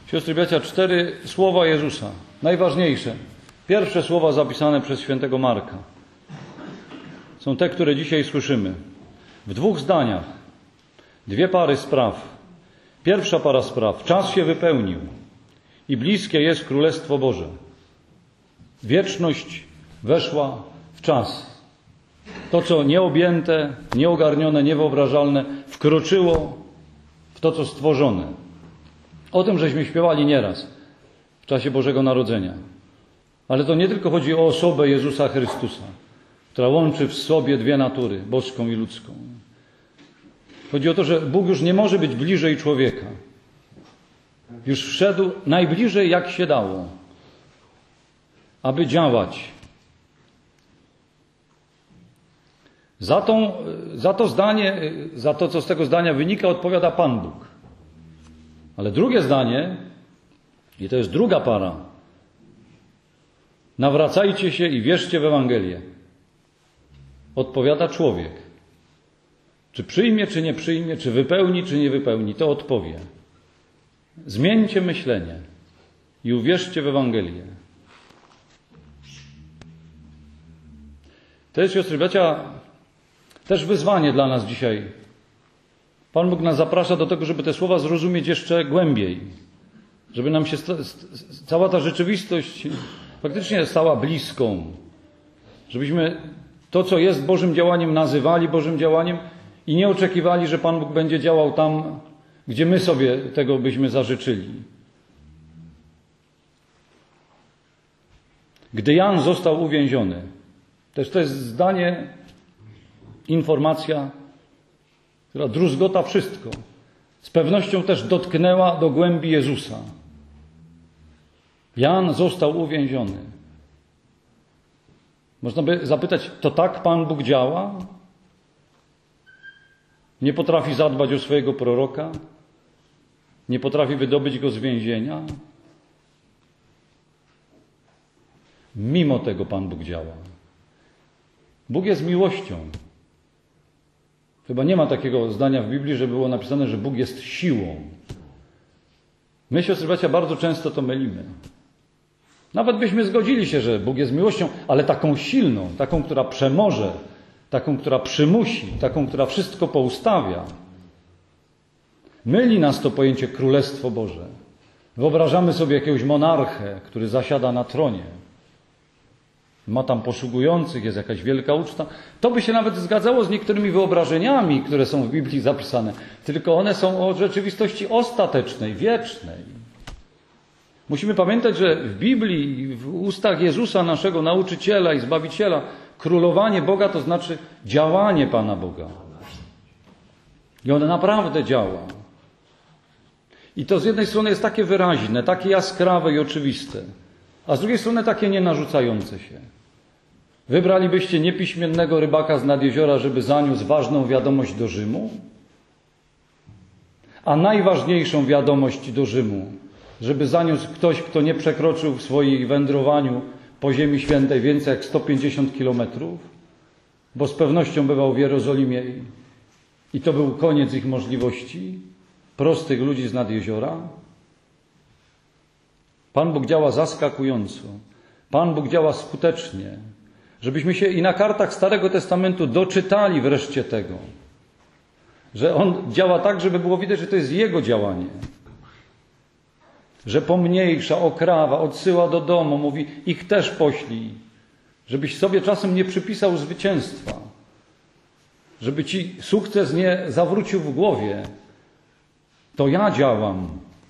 Siostry i bracia, 4 słowa Jezusa, najważniejsze. Pierwsze słowa zapisane przez świętego Marka. Są te, które dzisiaj słyszymy. W 2 zdaniach. 2 pary spraw. Pierwsza para spraw. Czas się wypełnił i bliskie jest Królestwo Boże. Wieczność weszła w czas. To, co nieobjęte, nieogarnione, niewyobrażalne, wkroczyło w to, co stworzone. O tym żeśmy śpiewali nieraz w czasie Bożego Narodzenia. Ale to nie tylko chodzi o osobę Jezusa Chrystusa, która łączy w sobie 2 natury, boską i ludzką. Chodzi o to, że Bóg już nie może być bliżej człowieka. Już wszedł najbliżej, jak się dało, aby działać. Za to, co z tego zdania wynika, odpowiada Pan Bóg. Ale drugie zdanie, i to jest druga para, nawracajcie się i wierzcie w Ewangelię. Odpowiada człowiek. Czy przyjmie, czy nie przyjmie, czy wypełni, czy nie wypełni, to odpowie. Zmieńcie myślenie i uwierzcie w Ewangelię. To jest, siostry i bracia, też wyzwanie dla nas dzisiaj. Pan Bóg nas zaprasza do tego, żeby te słowa zrozumieć jeszcze głębiej. Żeby nam się cała ta rzeczywistość faktycznie stała bliską. Żebyśmy to, co jest Bożym działaniem, nazywali Bożym działaniem i nie oczekiwali, że Pan Bóg będzie działał tam, gdzie my sobie tego byśmy zażyczyli. Gdy Jan został uwięziony, też to jest zdanie, informacja, która druzgota wszystko. Z pewnością też dotknęła do głębi Jezusa. Jan został uwięziony. Można by zapytać, to tak Pan Bóg działa? Nie potrafi zadbać o swojego proroka? Nie potrafi wydobyć go z więzienia? Mimo tego Pan Bóg działa. Bóg jest miłością. Chyba nie ma takiego zdania w Biblii, że było napisane, że Bóg jest siłą. My, siostry bracia, bardzo często to mylimy. Nawet byśmy zgodzili się, że Bóg jest miłością, ale taką silną, taką, która przemoże, taką, która przymusi, taką, która wszystko poustawia. Myli nas to pojęcie Królestwo Boże. Wyobrażamy sobie jakiegoś monarchę, który zasiada na tronie. Ma tam posługujących, jest jakaś wielka uczta. To by się nawet zgadzało z niektórymi wyobrażeniami, które są w Biblii zapisane. Tylko one są o rzeczywistości ostatecznej, wiecznej. Musimy pamiętać, że w Biblii, w ustach Jezusa, naszego nauczyciela i Zbawiciela, królowanie Boga to znaczy działanie Pana Boga. I On naprawdę działa. I to z jednej strony jest takie wyraźne, takie jaskrawe i oczywiste, a z drugiej strony takie nienarzucające się. Wybralibyście niepiśmiennego rybaka z nad jeziora, żeby zaniósł ważną wiadomość do Rzymu? A najważniejszą wiadomość do Rzymu, żeby zaniósł ktoś, kto nie przekroczył w swoim wędrowaniu po Ziemi Świętej więcej jak 150 kilometrów, bo z pewnością bywał w Jerozolimie i to był koniec ich możliwości, prostych ludzi z nad jeziora. Pan Bóg działa zaskakująco. Pan Bóg działa skutecznie. Żebyśmy się i na kartach Starego Testamentu doczytali wreszcie tego, że On działa tak, żeby było widać, że to jest Jego działanie. Że pomniejsza, okrawa, odsyła do domu, mówi, ich też poślij. Żebyś sobie czasem nie przypisał zwycięstwa. Żeby ci sukces nie zawrócił w głowie. To ja działam.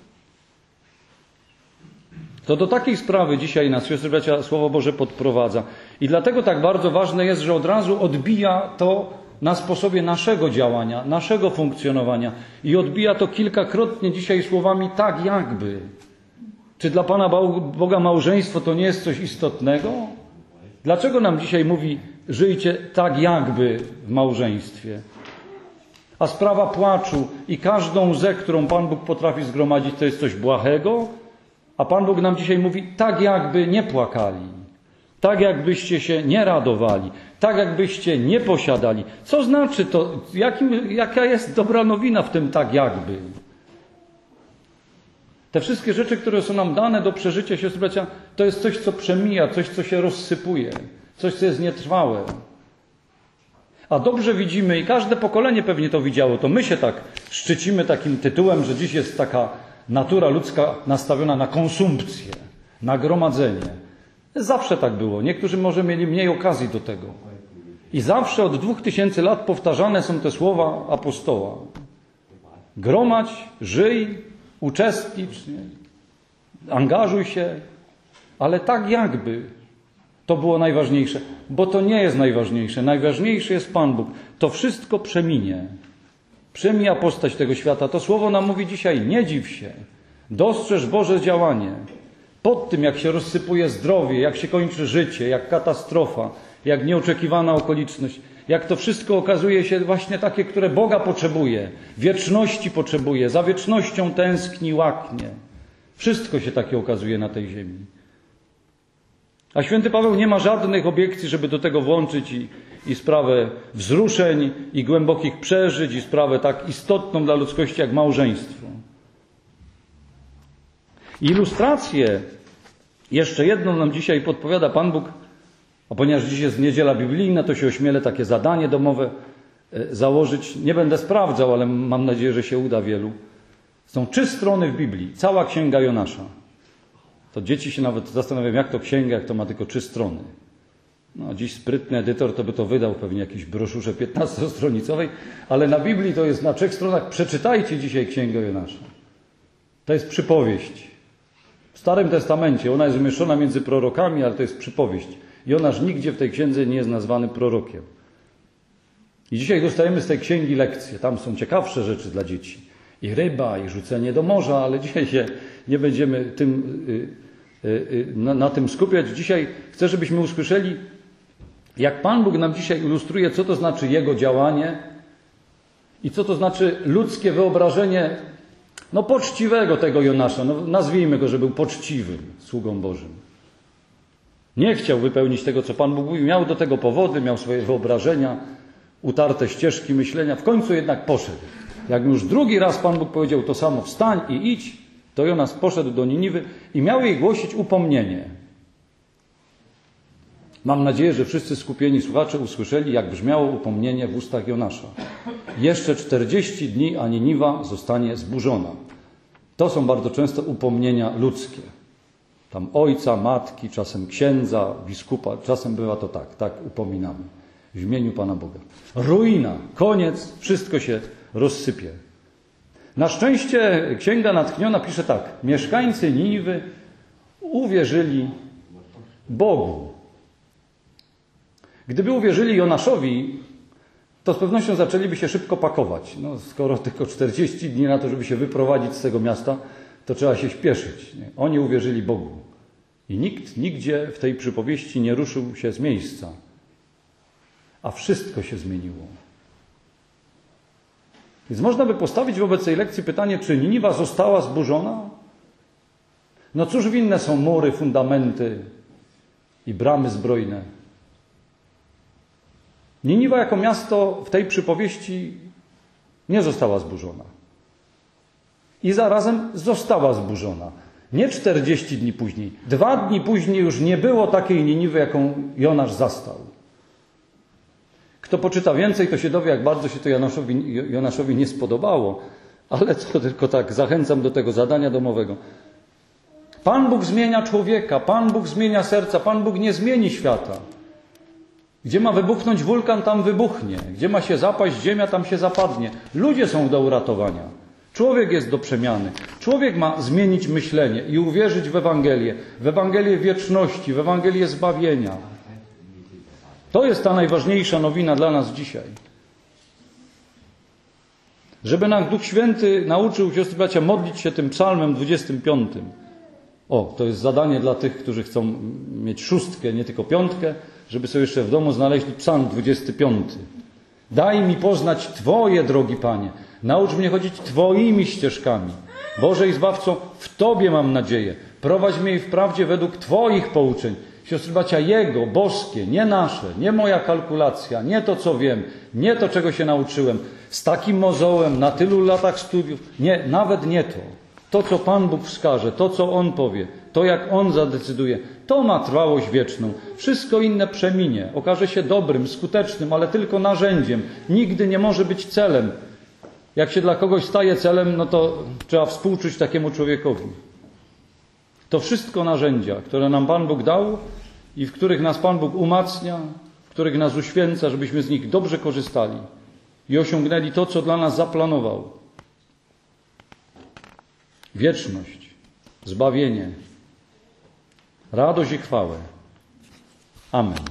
To do takiej sprawy dzisiaj nas, siostry bracia, Słowo Boże podprowadza. I dlatego tak bardzo ważne jest, że od razu odbija to na sposobie naszego działania, naszego funkcjonowania. I odbija to kilkakrotnie dzisiaj słowami tak jakby. Czy dla Pana Boga małżeństwo to nie jest coś istotnego? Dlaczego nam dzisiaj mówi, żyjcie tak jakby w małżeństwie? A sprawa płaczu i każdą łzę, którą Pan Bóg potrafi zgromadzić, to jest coś błahego? A Pan Bóg nam dzisiaj mówi, tak jakby nie płakali, tak jakbyście się nie radowali, tak jakbyście nie posiadali. Co znaczy to? Jaka jest dobra nowina w tym tak jakby? Te wszystkie rzeczy, które są nam dane do przeżycia, siostry, bracia, to jest coś, co przemija, coś, co się rozsypuje, coś, co jest nietrwałe. A dobrze widzimy, i każde pokolenie pewnie to widziało, to my się tak szczycimy takim tytułem, że dziś jest taka natura ludzka nastawiona na konsumpcję, na gromadzenie. Zawsze tak było. Niektórzy może mieli mniej okazji do tego. I zawsze od 2000 lat powtarzane są te słowa apostoła. Gromadź, żyj, uczestnicz, angażuj się, ale tak jakby to było najważniejsze. Bo to nie jest najważniejsze. Najważniejszy jest Pan Bóg. To wszystko przeminie. Przemija postać tego świata. To słowo nam mówi dzisiaj, nie dziw się. Dostrzeż Boże działanie. Pod tym, jak się rozsypuje zdrowie, jak się kończy życie, jak katastrofa, jak nieoczekiwana okoliczność, jak to wszystko okazuje się właśnie takie, które Boga potrzebuje, wieczności potrzebuje, za wiecznością tęskni, łaknie. Wszystko się takie okazuje na tej ziemi. A święty Paweł nie ma żadnych obiekcji, żeby do tego włączyć i sprawę wzruszeń, i głębokich przeżyć, i sprawę tak istotną dla ludzkości jak małżeństwo. Ilustrację jeszcze jedną nam dzisiaj podpowiada Pan Bóg, a ponieważ dziś jest niedziela biblijna, to się ośmielę takie zadanie domowe założyć. Nie będę sprawdzał, ale mam nadzieję, że się uda wielu. Są 3 strony w Biblii, cała księga Jonasza. To dzieci się nawet zastanawiają, jak to księga, jak to ma tylko 3 strony. No, dziś sprytny edytor to by to wydał pewnie jakiejś broszurze 15-stronicowej, ale na Biblii to jest na 3 stronach. Przeczytajcie dzisiaj księgę Jonasza. To jest przypowieść. W Starym Testamencie ona jest umieszczona między prorokami, ale to jest przypowieść. Jonasz nigdzie w tej księdze nie jest nazwany prorokiem. I dzisiaj dostajemy z tej księgi lekcje. Tam są ciekawsze rzeczy dla dzieci. I ryba, i rzucenie do morza, ale dzisiaj się nie będziemy na tym skupiać. Dzisiaj chcę, żebyśmy usłyszeli, jak Pan Bóg nam dzisiaj ilustruje, co to znaczy Jego działanie i co to znaczy ludzkie wyobrażenie poczciwego tego Jonasza. Nazwijmy go, że był poczciwym sługą Bożym. Nie chciał wypełnić tego, co Pan Bóg mówił. Miał do tego powody, miał swoje wyobrażenia, utarte ścieżki myślenia. W końcu jednak poszedł. Jak już drugi raz Pan Bóg powiedział to samo, wstań i idź, to Jonasz poszedł do Niniwy i miał jej głosić upomnienie. Mam nadzieję, że wszyscy skupieni słuchacze usłyszeli, jak brzmiało upomnienie w ustach Jonasza. Jeszcze 40 dni, a Niniwa zostanie zburzona. To są bardzo często upomnienia ludzkie. Tam ojca, matki, czasem księdza, biskupa, czasem bywa to tak upominamy. W imieniu Pana Boga. Ruina, koniec, wszystko się rozsypie. Na szczęście księga natchniona pisze tak. Mieszkańcy Niniwy uwierzyli Bogu. Gdyby uwierzyli Jonaszowi, to z pewnością zaczęliby się szybko pakować. Skoro tylko 40 dni na to, żeby się wyprowadzić z tego miasta, to trzeba się śpieszyć. Nie? Oni uwierzyli Bogu. I nikt nigdzie w tej przypowieści nie ruszył się z miejsca. A wszystko się zmieniło. Więc można by postawić wobec tej lekcji pytanie, czy Niniwa została zburzona? No cóż winne są mury, fundamenty i bramy zbrojne? Niniwa jako miasto w tej przypowieści nie została zburzona. I zarazem została zburzona. Nie 40 dni później. 2 dni później już nie było takiej Niniwy, jaką Jonasz zastał. Kto poczyta więcej, to się dowie, jak bardzo się to Jonaszowi nie spodobało. Ale to tylko tak, zachęcam do tego zadania domowego. Pan Bóg zmienia człowieka, Pan Bóg zmienia serca, Pan Bóg nie zmieni świata. Gdzie ma wybuchnąć wulkan, tam wybuchnie. Gdzie ma się zapaść ziemia, tam się zapadnie. Ludzie są do uratowania. Człowiek jest do przemiany. Człowiek ma zmienić myślenie i uwierzyć w Ewangelię wieczności, w Ewangelię zbawienia. To jest ta najważniejsza nowina dla nas dzisiaj. Żeby nam Duch Święty nauczył, siostry bracia, modlić się tym psalmem 25. To jest zadanie dla tych, którzy chcą mieć 6, nie tylko 5, żeby sobie jeszcze w domu znaleźli psalm 25. Daj mi poznać Twoje drogi, Panie. Naucz mnie chodzić Twoimi ścieżkami. Boże i Zbawco, w Tobie mam nadzieję. Prowadź mnie w prawdzie według Twoich pouczeń. Siostry bracia, Jego, boskie, nie nasze, nie moja kalkulacja, nie to, co wiem, nie to, czego się nauczyłem. Z takim mozołem, na tylu latach studiów. Nie, nawet nie to. To, co Pan Bóg wskaże, to, co On powie, to, jak On zadecyduje, to ma trwałość wieczną. Wszystko inne przeminie. Okaże się dobrym, skutecznym, ale tylko narzędziem. Nigdy nie może być celem. Jak się dla kogoś staje celem, no to trzeba współczuć takiemu człowiekowi. To wszystko narzędzia, które nam Pan Bóg dał i w których nas Pan Bóg umacnia, w których nas uświęca, żebyśmy z nich dobrze korzystali i osiągnęli to, co dla nas zaplanował. Wieczność, zbawienie, radość i chwałę. Amen.